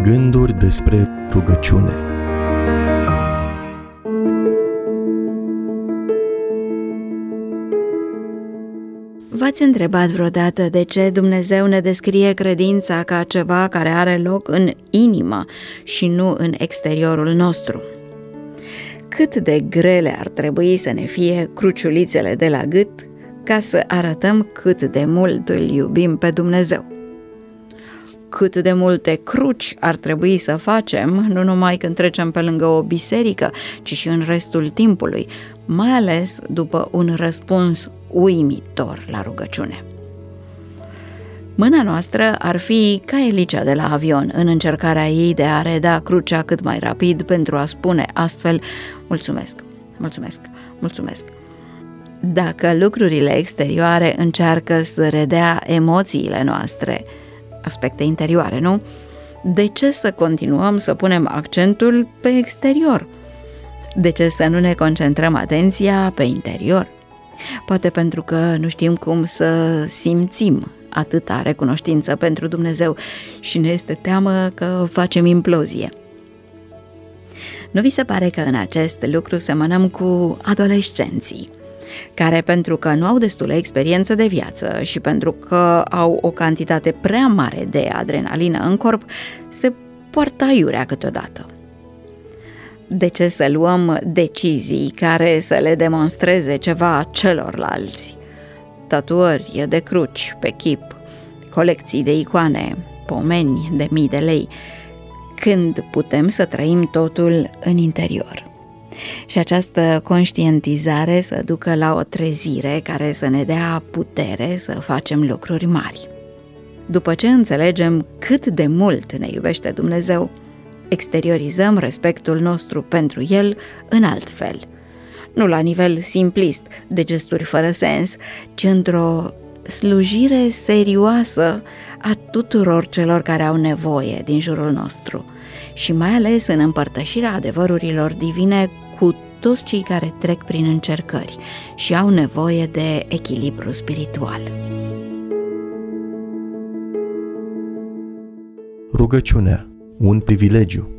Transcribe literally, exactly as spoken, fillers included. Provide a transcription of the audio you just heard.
Gânduri despre rugăciune. V-ați întrebat vreodată de ce Dumnezeu ne descrie credința ca ceva care are loc în inimă și nu în exteriorul nostru? Cât de grele ar trebui să ne fie cruciulițele de la gât ca să arătăm cât de mult îl iubim pe Dumnezeu? Cât de multe cruci ar trebui să facem, nu numai când trecem pe lângă o biserică, ci și în restul timpului, mai ales după un răspuns uimitor la rugăciune. Mâna noastră ar fi ca elicea de la avion în încercarea ei de a reda crucea cât mai rapid pentru a spune astfel: mulțumesc, mulțumesc, mulțumesc. Dacă lucrurile exterioare încearcă să redea emoțiile noastre, aspecte interioare, nu? De ce să continuăm să punem accentul pe exterior? De ce să nu ne concentrăm atenția pe interior? Poate pentru că nu știm cum să simțim atâta recunoștință pentru Dumnezeu și ne este teamă că facem implozie. Nu vi se pare că în acest lucru semănăm cu adolescenții, care, pentru că nu au destulă experiență de viață și pentru că au o cantitate prea mare de adrenalină în corp, se poartă aiurea câteodată? De ce să luăm decizii care să le demonstreze ceva celorlalți? Tatuări de cruci pe chip, colecții de icoane, pomeni de mii de lei, când putem să trăim totul în interior. Și această conștientizare să ducă la o trezire care să ne dea putere să facem lucruri mari. După ce înțelegem cât de mult ne iubește Dumnezeu, exteriorizăm respectul nostru pentru El în alt fel. Nu la nivel simplist, de gesturi fără sens, ci într-o slujire serioasă a tuturor celor care au nevoie din jurul nostru și mai ales în împărtășirea adevărurilor divine cu toți cei care trec prin încercări și au nevoie de echilibru spiritual. Rugăciunea, un privilegiu.